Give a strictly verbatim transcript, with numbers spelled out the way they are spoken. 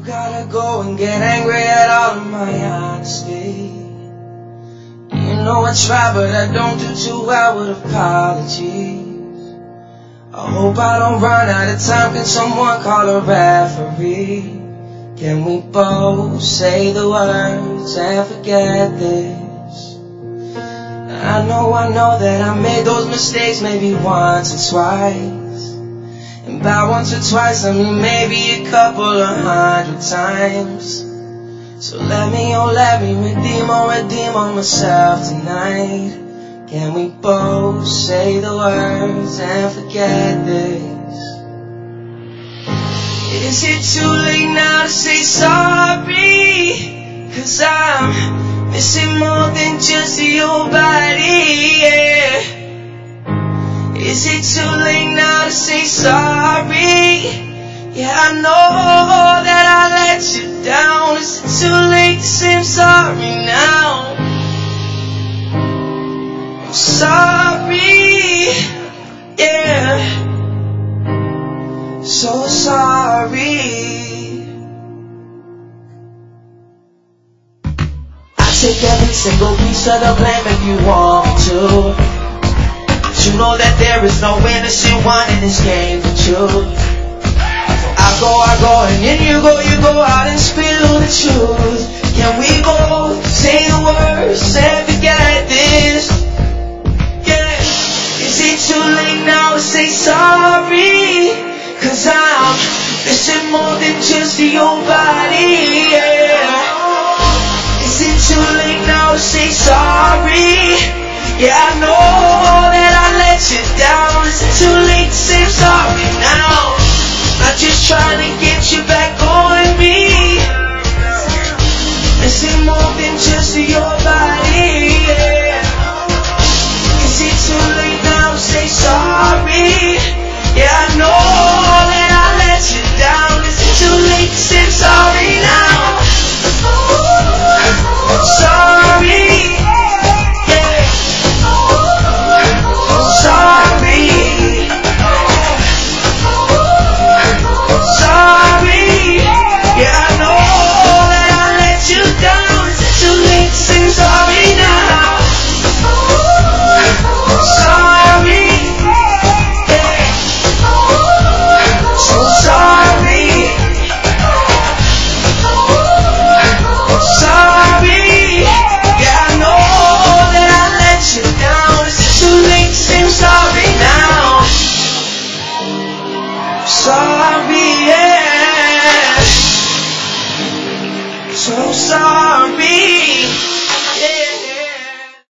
gotta go and get angry at all of my honesty. You know I try, but I don't do too well with apologies. I hope I don't run out of time. Can someone call a referee? Can we both say the words and forget this? I know, I know that I made those mistakes maybe once or twice. And by once or twice I mean maybe a couple of hundred times. So let me, oh let me redeem or redeem on myself tonight. Can we both say the words and forget this? Is it too late now to say sorry? Cause I'm missing more than just your body, yeah. Is it too late now to say sorry? Yeah, I know that I let you down. Is it too late to say I'm sorry now? I'm sorry, yeah. So sorry. I take every single piece of the blame if you want me to. But you know that there is no innocent one in this game for truth. I go, I go, and then you go, you go out and spill the truth. Can we both say the words and forget this? Yeah. Is it too late now to say sorry? Cause I'm missing more than just your body, yeah. Is it too late now to say sorry? Yeah, I know that I let you down. Is it too late to say I'm sorry now? I'm just trying to get you back on me. Missing more than just your body, yeah. Is it too late now to say sorry? Yeah, I know that I let you down. Is it too late to say I'm sorry now? Sorry, yeah. Sorry, sorry, yeah, I know that I let you down. Is it too late to say I'm sorry now? Sorry, yeah. So sorry. Sorry, yeah, I know that I let you down. Is it too late to say I'm sorry now? Sorry, yeah. So sorry.